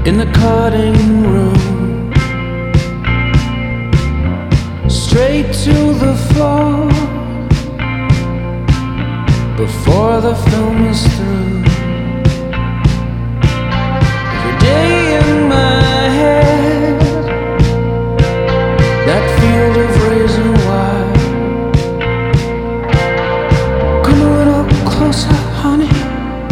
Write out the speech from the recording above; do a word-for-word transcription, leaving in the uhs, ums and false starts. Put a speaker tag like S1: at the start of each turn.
S1: in the cutting room, straight to the floor before the film is through. Every day in my head, that field of